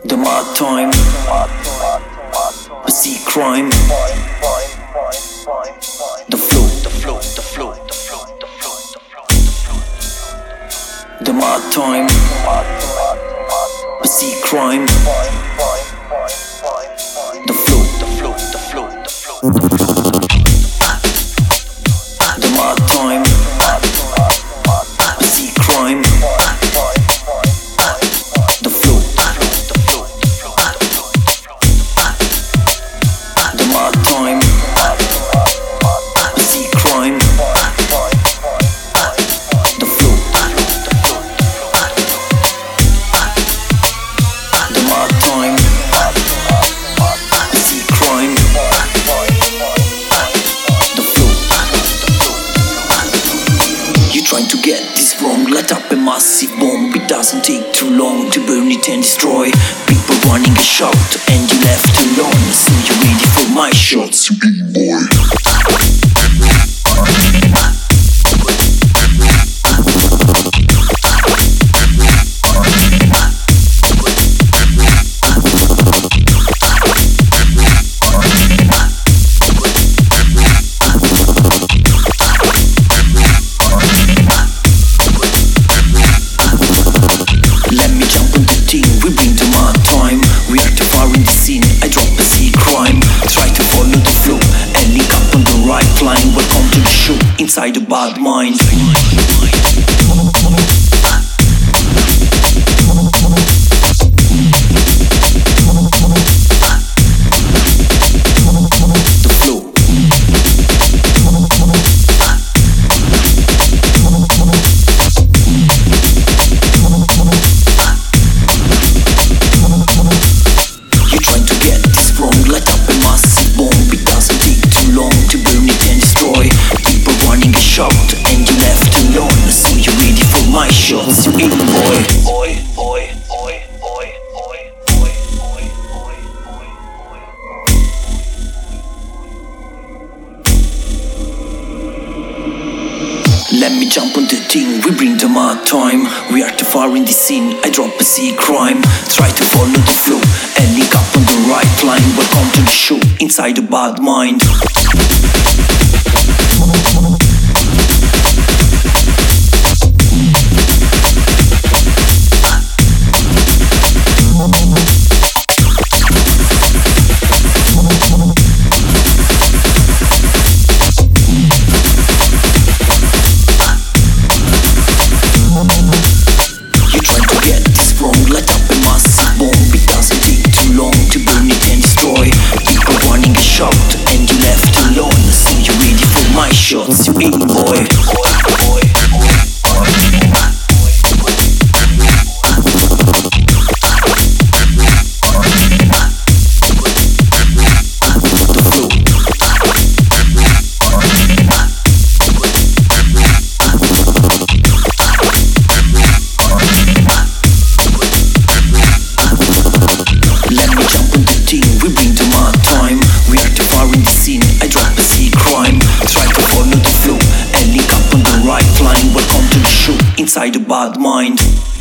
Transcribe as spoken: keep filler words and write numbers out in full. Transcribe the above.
The mad time, I see crime. The flow, the flow, the flow, the flow, the flow, the flow, the flow. The mad time, I see crime. The flow, the flow, the flow, the flow, the flow. The mad time, I see crime. The flow, the flow, the flow, the flow, the flow, the flow. The mad time, I see crime. The flow, the flow, the flow, the flow, the flow. The mad time, I see crime. The flow, the flow, the flow. You trying to get this wrong? Light up a massive bomb. It doesn't take too long to burn it and destroy. People running a shout and you left alone. So you ready for my shots, you big boy. Inside a bad mind. The flow. You trying to get this wrong? Light up a massive bomb. It doesn't take too long to burn it and destroy. Running a shot and you left alone. So you ready for my shots, you big boy. Oi, oi, oi, oi, oi, oi, oi, oi, oi, oi. Let me jump on the thing, we bring the mad time. We are too far in the scene, I drop a C crime. Try to follow the flow and link up on the right line. Welcome to the show, inside a bad mind. Shots, you big boy. Let me jump on the team, we bring the mad time. We are too far in the scene, I drop a C crime. Try to follow the flow and link up on the right line. Welcome to the show, inside a bad mind.